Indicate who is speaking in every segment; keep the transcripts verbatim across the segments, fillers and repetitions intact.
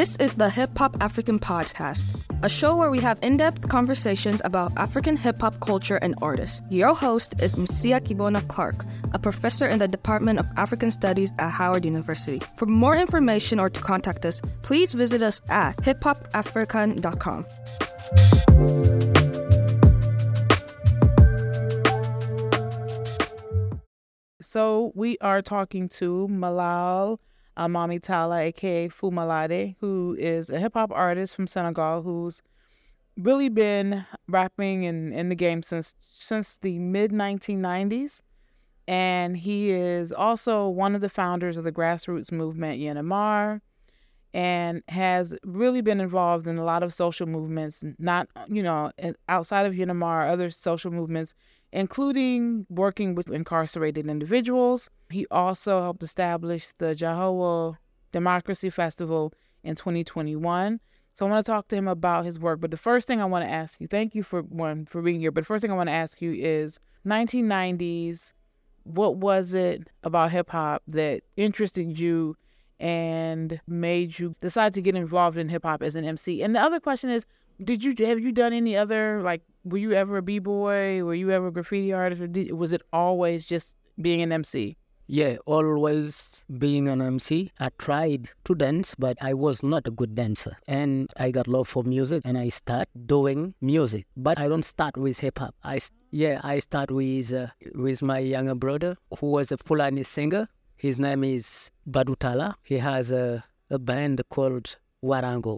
Speaker 1: This is the Hip Hop African Podcast, a show where we have in-depth conversations about African hip-hop culture and artists. Your host is Msia Kibona Clark, a professor in the Department of African Studies at Howard University. For more information or to contact us, please visit us at hip hop african dot com.
Speaker 2: So we are talking to Malal Amami Talla, aka Fou Malade, who is a hip hop artist from Senegal who's really been rapping in, in the game since since the mid nineteen nineties. And he is also one of the founders of the grassroots movement Y'en a Marre, and has really been involved in a lot of social movements, not, you know, outside of Y'en a Marre, other social movements, including working with incarcerated individuals. He also helped establish the Jahoua Democracy Festival in twenty twenty-one. So I want to talk to him about his work. But the first thing I want to ask you, thank you for one for being here. But the first thing I want to ask you is nineteen nineties, what was it about hip hop that interested you and made you decide to get involved in hip hop as an M C? And the other question is, did you have you done any other, like, were you ever a b-boy? Were you ever a graffiti artist? Or did, was it always just being an M C?
Speaker 3: Yeah, always being an M C. I tried to dance, but I was not a good dancer. And I got love for music, and I start doing music. But I don't start with hip-hop. I, yeah, I start with uh, with my younger brother, who was a Fulani singer. His name is Badou Talla. He has a, a band called Warango.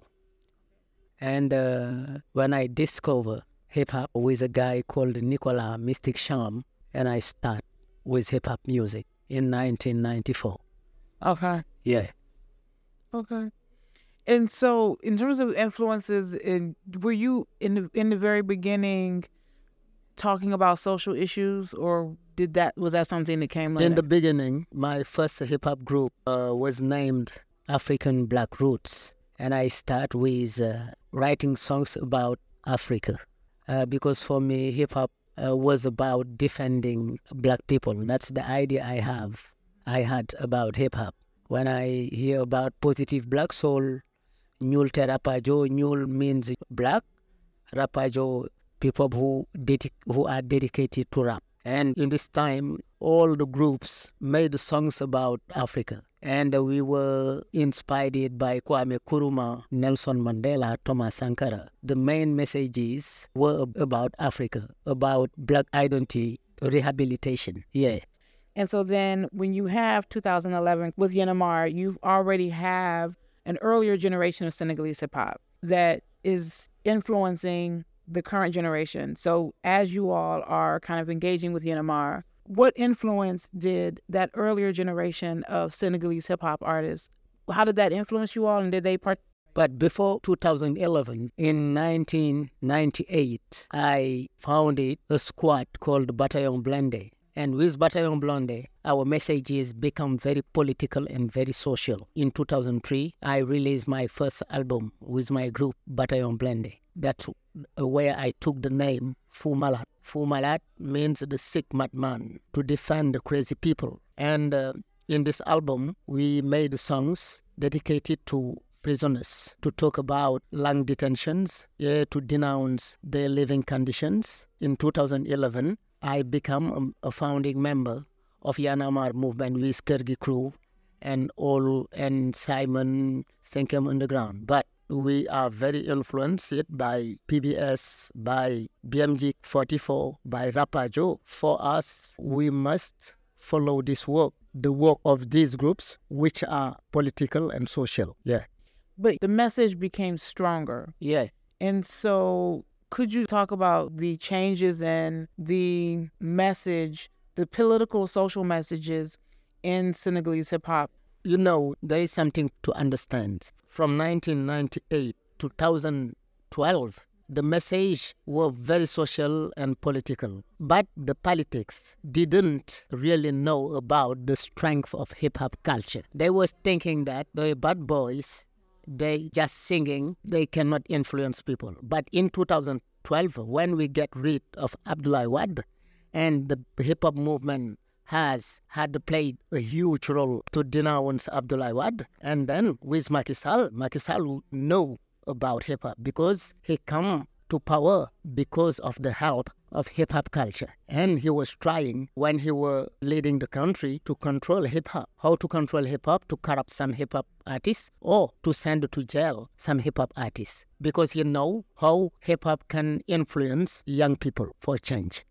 Speaker 3: And uh, when I discover hip-hop with a guy called Nicolas Mystic Charm, and I start with hip-hop music in nineteen ninety-four.
Speaker 2: Okay.
Speaker 3: Yeah.
Speaker 2: Okay. And so, in terms of influences, in, were you in the, in the very beginning talking about social issues, or did that was that something that came later?
Speaker 3: In the beginning, my first hip-hop group uh, was named African Black Roots, and I start with uh, writing songs about Africa, uh, because for me, hip-hop uh, was about defending black people. That's the idea I have, I had about hip-hop. When I hear about positive black soul, Ñuul te Rapajo, Ñuul means black, Rapajo, people who dedic- who are dedicated to rap. And in this time, all the groups made songs about Africa. And we were inspired by Kwame Nkrumah, Nelson Mandela, Thomas Sankara. The main messages were about Africa, about black identity, rehabilitation. Yeah.
Speaker 2: And so then when you have two thousand eleven with Y'en a Marre, you already have an earlier generation of Senegalese hip-hop that is influencing the current generation. So as you all are kind of engaging with Y'en a Marre, what influence did that earlier generation of Senegalese hip-hop artists, how did that influence you all, and did they part?
Speaker 3: But before two thousand eleven, in nineteen ninety-eight, I founded a squad called Bataillon Blindé. And with Bataillon Blindé, our messages become very political and very social. In two thousand three, I released my first album with my group, Bataillon Blindé. That's where I took the name Fou Malade. Fou Malade means the sick madman, to defend the crazy people. And uh, in this album, we made songs dedicated to prisoners, to talk about long detentions, yeah, to denounce their living conditions. In two thousand eleven, I became a, a founding member of Y'en a Marre movement with Kergi Crew and all and Simon Cinquième Underground. But we are very influenced by P B S, by B M G forty-four, by Rapajo. For us, we must follow this work, the work of these groups, which are political and social. Yeah.
Speaker 2: But the message became stronger.
Speaker 3: Yeah.
Speaker 2: And so could you talk about the changes in the message, the political, social messages in Senegalese hip-hop?
Speaker 3: You know, there is something to understand. From nineteen ninety-eight to two thousand twelve, the message was very social and political. But the politics didn't really know about the strength of hip-hop culture. They were thinking that the bad boys, they just singing, they cannot influence people. But in two thousand twelve, when we get rid of Abdoulaye Wade and the hip-hop movement has had played a huge role to denounce Abdoulaye Wade. And then with Macky Sall, Macky Sall know about hip-hop because he come to power because of the help of hip-hop culture. And he was trying, when he was leading the country, to control hip-hop. How to control hip-hop? To corrupt some hip-hop artists or to send to jail some hip-hop artists. Because he know how hip-hop can influence young people for change.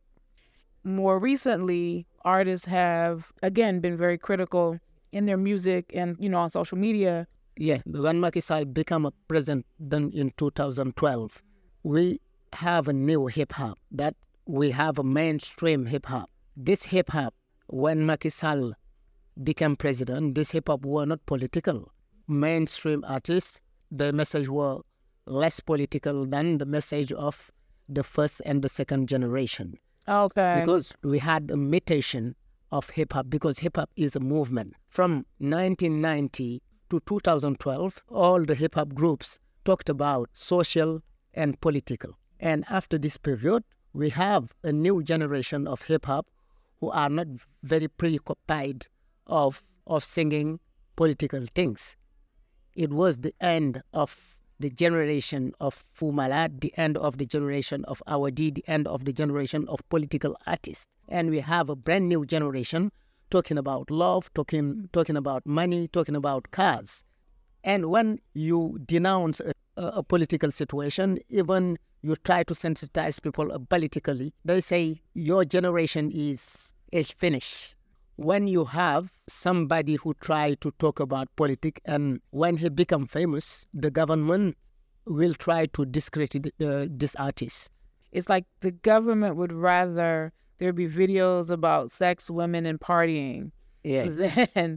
Speaker 2: More recently, artists have, again, been very critical in their music and, you know, on social media.
Speaker 3: Yeah, when Macky Sall became a president in two thousand twelve, we have a new hip-hop, that we have a mainstream hip-hop. This hip-hop, when Macky Sall became president, this hip-hop were not political. Mainstream artists, the message were less political than the message of the first and the second generation.
Speaker 2: Okay.
Speaker 3: Because we had a mutation of hip-hop, because hip-hop is a movement. From nineteen ninety to two thousand twelve, all the hip-hop groups talked about social and political. And after this period, we have a new generation of hip-hop who are not very preoccupied of, of singing political things. It was the end of the generation of Fou Malade, the end of the generation of Awadi, the end of the generation of political artists. And we have a brand new generation talking about love, talking, talking about money, talking about cars. And when you denounce a, a, a political situation, even you try to sensitize people politically, they say your generation is, is finished. When you have somebody who try to talk about politics, and when he become famous, the government will try to discredit uh, this artist.
Speaker 2: It's like the government would rather there be videos about sex, women, and partying
Speaker 3: yeah.
Speaker 2: than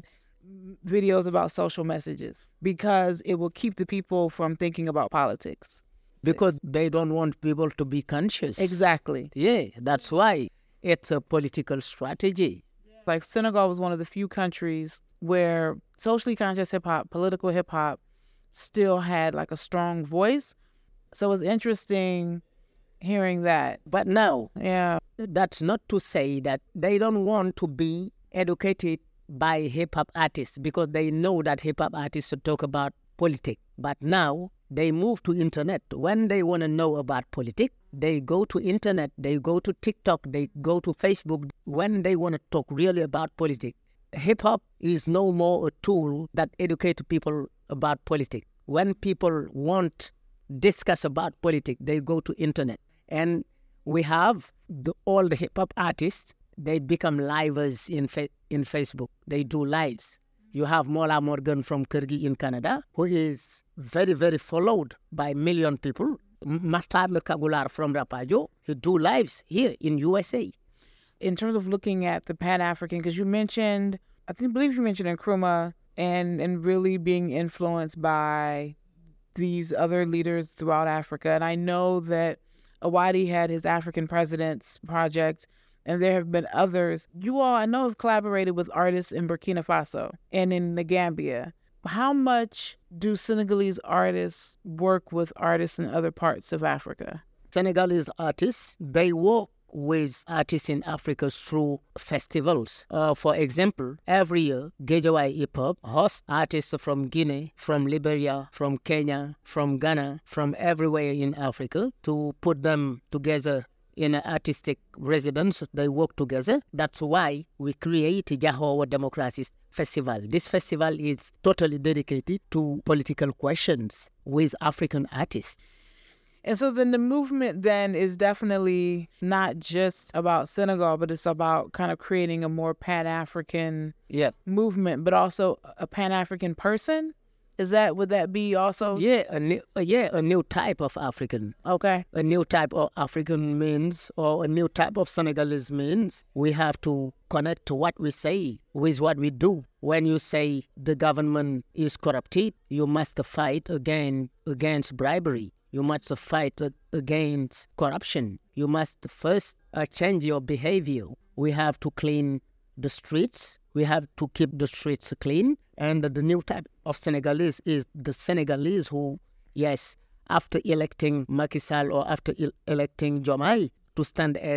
Speaker 2: videos about social messages, because it will keep the people from thinking about politics.
Speaker 3: Because they don't want people to be conscious.
Speaker 2: Exactly.
Speaker 3: Yeah, that's why it's a political strategy.
Speaker 2: Like Senegal was one of the few countries where socially conscious hip-hop, political hip-hop still had like a strong voice. So it's interesting hearing that.
Speaker 3: But now,
Speaker 2: yeah,
Speaker 3: that's not to say that they don't want to be educated by hip-hop artists, because they know that hip-hop artists talk about politics. But now they move to internet. When they want to know about politics, they go to internet, they go to TikTok, they go to Facebook. When they want to talk really about politics, hip-hop is no more a tool that educates people about politics. When people want to discuss about politics, they go to internet. And we have the, all the hip-hop artists, they become livers in, fa- in Facebook. They do lives. You have Mola Morgan from Kirgi in Canada, who is very, very followed by million people. Matar Mekagular from Rapajo, he do lives here in U S A.
Speaker 2: In terms of looking at the Pan-African, because you mentioned, I think, believe you mentioned Nkrumah, and, and really being influenced by these other leaders throughout Africa. And I know that Awadi had his African Presidents Project, and there have been others. You all, I know, have collaborated with artists in Burkina Faso and in the Gambia. How much do Senegalese artists work with artists in other parts of Africa?
Speaker 3: Senegalese artists, they work with artists in Africa through festivals. Uh, for example, every year, Gejawai Hip Hop hosts artists from Guinea, from Liberia, from Kenya, from Ghana, from everywhere in Africa to put them together in an artistic residence. They work together. That's why we create Jahowa Democracy Festival. This festival is totally dedicated to political questions with African artists.
Speaker 2: And so then the movement then is definitely not just about Senegal, but it's about kind of creating a more Pan-African
Speaker 3: yeah.
Speaker 2: movement, but also a Pan-African person. Is that, would that be also?
Speaker 3: Yeah, a new, uh, yeah, a new type of African.
Speaker 2: Okay.
Speaker 3: A new type of African means, or a new type of Senegalese means, we have to connect to what we say with what we do. When you say the government is corrupted, you must fight again against bribery. You must fight against corruption. You must first uh, change your behavior. We have to clean the streets. We have to keep the streets clean. And the new type of Senegalese is the Senegalese who, yes, after electing Macky Sall or after el- electing Diomaye to stand as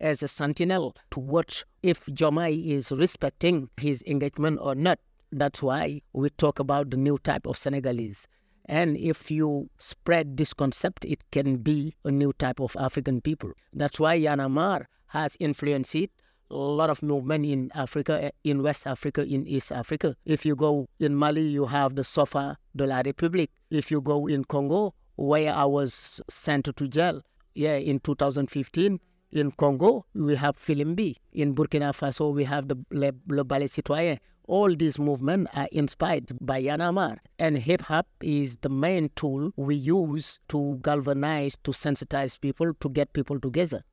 Speaker 3: as a sentinel to watch if Jomai is respecting his engagement or not. That's why we talk about the new type of Senegalese. And if you spread this concept, it can be a new type of African people. That's why Y'en a marre has influenced a lot of movement in Africa, in West Africa, in East Africa. If you go in Mali, you have the Sofa de la République. If you go in Congo, where I was sent to jail, yeah, in two thousand fifteen, in Congo, we have Filimbi. In Burkina Faso, we have the Le, Le Ballet Citoyen. All these movements are inspired by Y'en a marre. And hip-hop is the main tool we use to galvanize, to sensitize people, to get people together.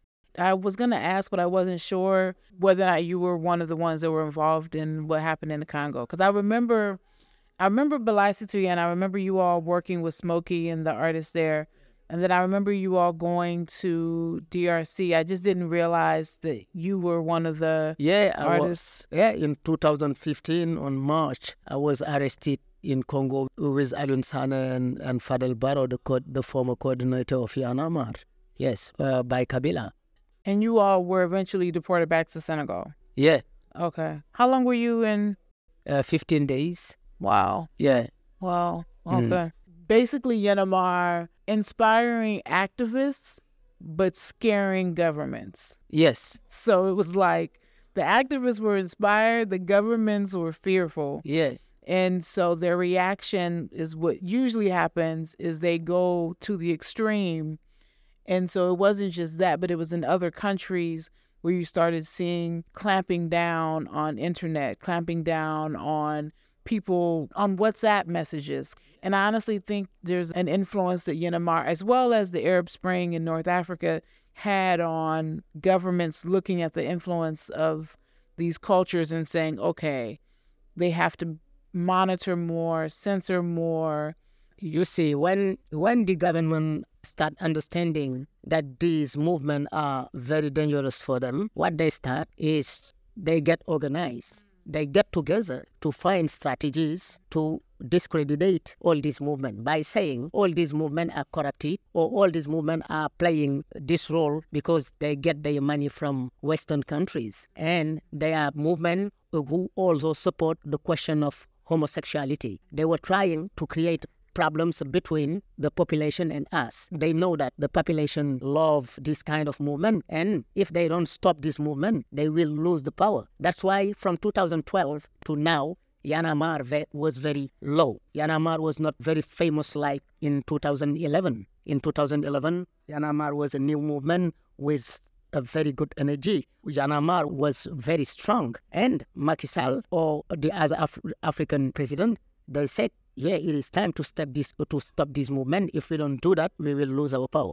Speaker 2: I was going to ask, but I wasn't sure whether or not you were one of the ones that were involved in what happened in the Congo. Because I remember, I remember Ballet Citoyen. I remember you all working with Smokey and the artists there. And then I remember you all going to D R C. I just didn't realize that you were one of the
Speaker 3: yeah,
Speaker 2: artists.
Speaker 3: Was, yeah, in two thousand fifteen, on March, I was arrested in Congo with Alun Sana and, and Fadel Barrow, the, co- the former coordinator of Y'en a marre. Yes, uh, by Kabila.
Speaker 2: And you all were eventually deported back to Senegal?
Speaker 3: Yeah.
Speaker 2: Okay. How long were you in?
Speaker 3: Uh, fifteen days.
Speaker 2: Wow.
Speaker 3: Yeah.
Speaker 2: Wow. Okay.
Speaker 3: Mm.
Speaker 2: Basically, Y'en a marre inspiring activists, but scaring governments.
Speaker 3: Yes.
Speaker 2: So it was like the activists were inspired, the governments were fearful.
Speaker 3: Yeah.
Speaker 2: And so their reaction is what usually happens is they go to the extreme. And so it wasn't just that, but it was in other countries where you started seeing clamping down on internet, clamping down on people, on WhatsApp messages. And I honestly think there's an influence that Y'en a marre, as well as the Arab Spring in North Africa, had on governments looking at the influence of these cultures and saying, okay, they have to monitor more, censor more.
Speaker 3: You see, when when the government start understanding that these movements are very dangerous for them, what they start is they get organized. They get together to find strategies to discredit all these movements by saying all these movements are corrupted or all these movements are playing this role because they get their money from Western countries. And they are movements who also support the question of homosexuality. They were trying to create problems between the population and us. They know that the population love this kind of movement, and if they don't stop this movement, they will lose the power. That's why from two thousand twelve to now, Y'en a marre was very low. Y'en a marre was not very famous like in two thousand eleven. In two thousand eleven, Y'en a marre was a new movement with a very good energy. Y'en a marre was very strong. And Macky Sall, or the other Af- African president, they said, yeah, it is time to stop this to stop this movement. If we don't do that, we will lose our power.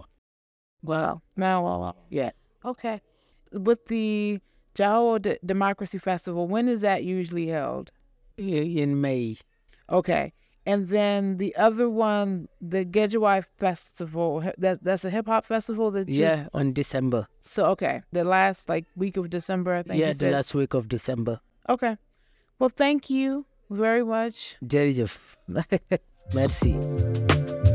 Speaker 2: Wow. Now, wow, wow.
Speaker 3: Yeah.
Speaker 2: Okay. With the Jaho D- Democracy Festival, when is that usually held?
Speaker 3: In May.
Speaker 2: Okay. And then the other one, the Gejawai Festival, that, that's a hip-hop festival? that you...
Speaker 3: Yeah, on December.
Speaker 2: So, okay. The last, like, week of December, I think
Speaker 3: Yeah,
Speaker 2: you
Speaker 3: the
Speaker 2: said.
Speaker 3: last week of December.
Speaker 2: Okay. Well, thank you very much.
Speaker 3: Jerry Jeff. Merci.